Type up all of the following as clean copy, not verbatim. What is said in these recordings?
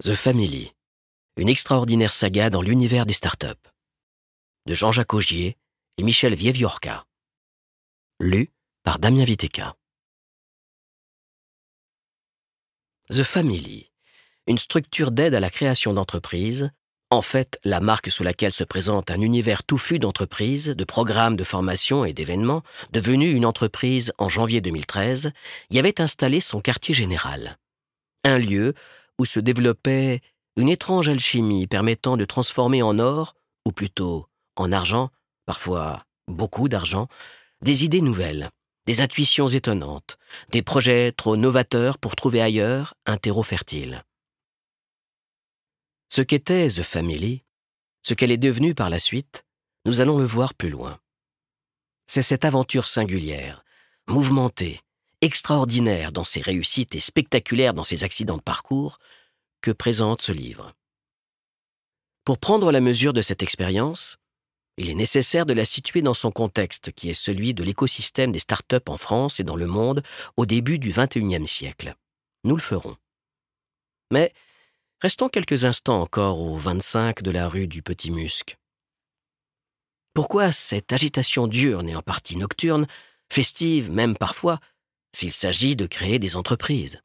The Family, une extraordinaire saga dans l'univers des startups. De Jean-Jacques Augier et Michel Vieviorca. Lu par Damien Viteka. The Family, une structure d'aide à la création d'entreprises, en fait la marque sous laquelle se présente un univers touffu d'entreprises, de programmes de formation et d'événements, devenue une entreprise en janvier 2013, y avait installé son quartier général. Un lieu où se développait une étrange alchimie permettant de transformer en or, ou plutôt en argent, parfois beaucoup d'argent, des idées nouvelles, des intuitions étonnantes, des projets trop novateurs pour trouver ailleurs un terreau fertile. Ce qu'était The Family, ce qu'elle est devenue par la suite, nous allons le voir plus loin. C'est cette aventure singulière, mouvementée, extraordinaire dans ses réussites et spectaculaire dans ses accidents de parcours, que présente ce livre. Pour prendre la mesure de cette expérience, il est nécessaire de la situer dans son contexte, qui est celui de l'écosystème des startups en France et dans le monde au début du XXIe siècle. Nous le ferons. Mais restons quelques instants encore au 25 de la rue du Petit Musc. Pourquoi cette agitation diurne et en partie nocturne, festive même parfois, s'il s'agit de créer des entreprises?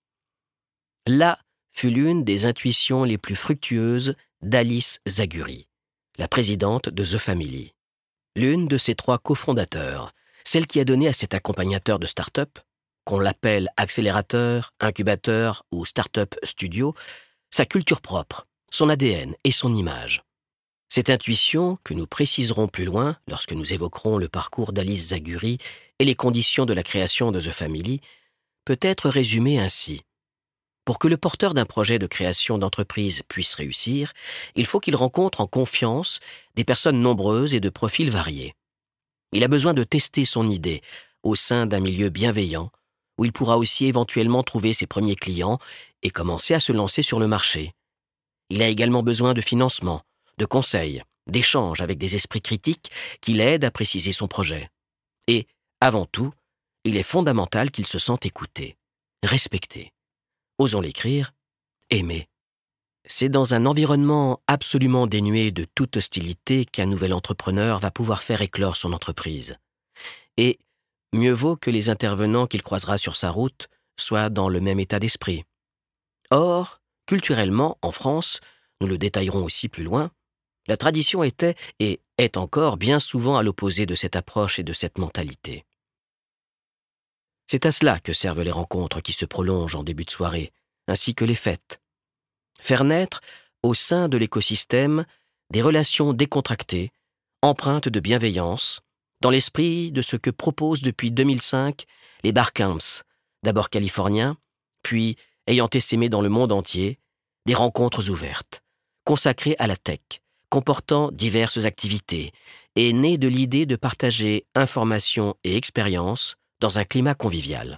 Là fut l'une des intuitions les plus fructueuses d'Alice Zaguri, la présidente de The Family. L'une de ses 3 cofondateurs, celle qui a donné à cet accompagnateur de start-up, qu'on l'appelle accélérateur, incubateur ou start-up studio, sa culture propre, son ADN et son image. Cette intuition, que nous préciserons plus loin lorsque nous évoquerons le parcours d'Alice Zaguri et les conditions de la création de The Family, peut être résumée ainsi. Pour que le porteur d'un projet de création d'entreprise puisse réussir, il faut qu'il rencontre en confiance des personnes nombreuses et de profils variés. Il a besoin de tester son idée au sein d'un milieu bienveillant, où il pourra aussi éventuellement trouver ses premiers clients et commencer à se lancer sur le marché. Il a également besoin de financement, de conseils, d'échanges avec des esprits critiques qui l'aident à préciser son projet. Et, avant tout, il est fondamental qu'il se sente écouté, respecté. Osons l'écrire, aimer. C'est dans un environnement absolument dénué de toute hostilité qu'un nouvel entrepreneur va pouvoir faire éclore son entreprise. Et mieux vaut que les intervenants qu'il croisera sur sa route soient dans le même état d'esprit. Or, culturellement, en France, nous le détaillerons aussi plus loin, la tradition était et est encore bien souvent à l'opposé de cette approche et de cette mentalité. C'est à cela que servent les rencontres qui se prolongent en début de soirée, ainsi que les fêtes. Faire naître, au sein de l'écosystème, des relations décontractées, empreintes de bienveillance, dans l'esprit de ce que proposent depuis 2005 les barcamps, d'abord californiens, puis ayant essaimé dans le monde entier, des rencontres ouvertes, consacrées à la tech, comportant diverses activités, et nées de l'idée de partager informations et expériences dans un climat convivial.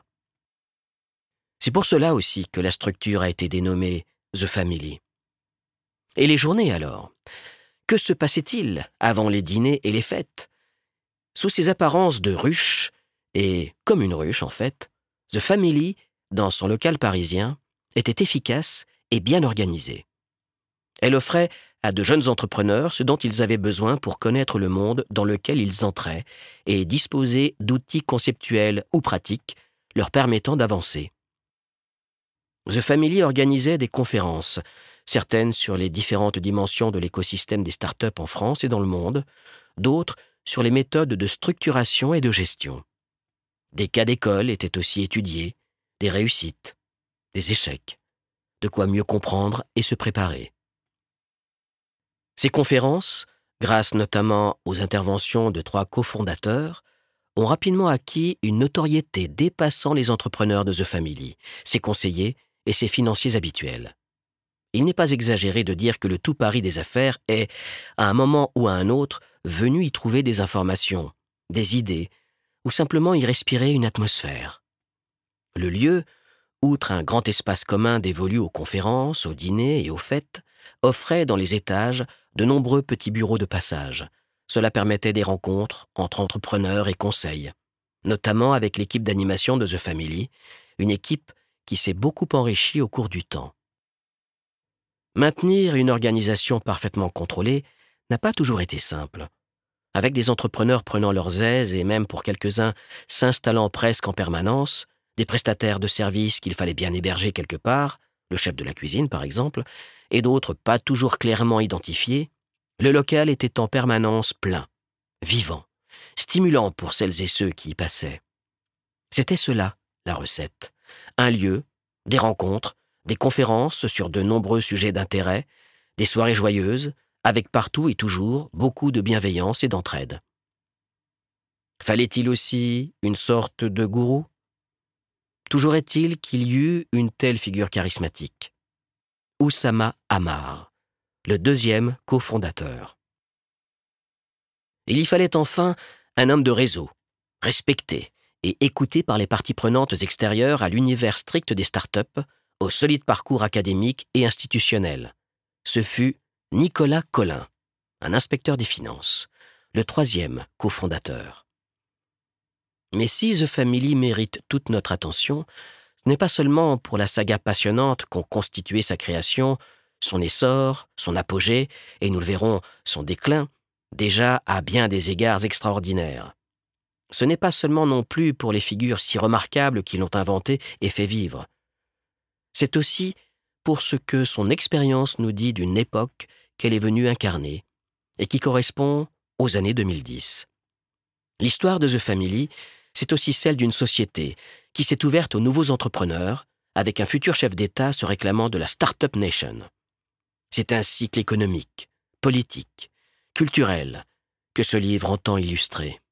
C'est pour cela aussi que la structure a été dénommée The Family. Et les journées alors? Que se passait-il avant les dîners et les fêtes? Sous ces apparences de ruche, et comme une ruche en fait, The Family, dans son local parisien, était efficace et bien organisée. Elle offrait à de jeunes entrepreneurs ce dont ils avaient besoin pour connaître le monde dans lequel ils entraient et disposer d'outils conceptuels ou pratiques leur permettant d'avancer. The Family organisait des conférences, certaines sur les différentes dimensions de l'écosystème des startups en France et dans le monde, d'autres sur les méthodes de structuration et de gestion. Des cas d'école étaient aussi étudiés, des réussites, des échecs, de quoi mieux comprendre et se préparer. Ces conférences, grâce notamment aux interventions de 3 cofondateurs, ont rapidement acquis une notoriété dépassant les entrepreneurs de The Family, ses conseillers et ses financiers habituels. Il n'est pas exagéré de dire que le tout Paris des affaires est, à un moment ou à un autre, venu y trouver des informations, des idées, ou simplement y respirer une atmosphère. Le lieu, outre un grand espace commun dévolu aux conférences, aux dîners et aux fêtes, offrait dans les étages de nombreux petits bureaux de passage. Cela permettait des rencontres entre entrepreneurs et conseils, notamment avec l'équipe d'animation de The Family, une équipe qui s'est beaucoup enrichie au cours du temps. Maintenir une organisation parfaitement contrôlée n'a pas toujours été simple. Avec des entrepreneurs prenant leurs aises et même pour quelques-uns s'installant presque en permanence, des prestataires de services qu'il fallait bien héberger quelque part, le chef de la cuisine par exemple, et d'autres pas toujours clairement identifiés, le local était en permanence plein, vivant, stimulant pour celles et ceux qui y passaient. C'était cela, la recette. Un lieu, des rencontres, des conférences sur de nombreux sujets d'intérêt, des soirées joyeuses, avec partout et toujours beaucoup de bienveillance et d'entraide. Fallait-il aussi une sorte de gourou ? Toujours est-il qu'il y eut une telle figure charismatique. Oussama Ammar, le deuxième cofondateur. Il y fallait enfin un homme de réseau, respecté et écouté par les parties prenantes extérieures à l'univers strict des startups, au solide parcours académique et institutionnel. Ce fut Nicolas Colin, un inspecteur des finances, le troisième cofondateur. Mais si The Family mérite toute notre attention, ce n'est pas seulement pour la saga passionnante qu'ont constitué sa création, son essor, son apogée, et nous le verrons, son déclin, déjà à bien des égards extraordinaires. Ce n'est pas seulement non plus pour les figures si remarquables qui l'ont inventé et fait vivre. C'est aussi pour ce que son expérience nous dit d'une époque qu'elle est venue incarner et qui correspond aux années 2010. L'histoire de The Family, c'est aussi celle d'une société qui s'est ouverte aux nouveaux entrepreneurs avec un futur chef d'État se réclamant de la Startup Nation. C'est un cycle économique, politique, culturel que ce livre entend illustrer.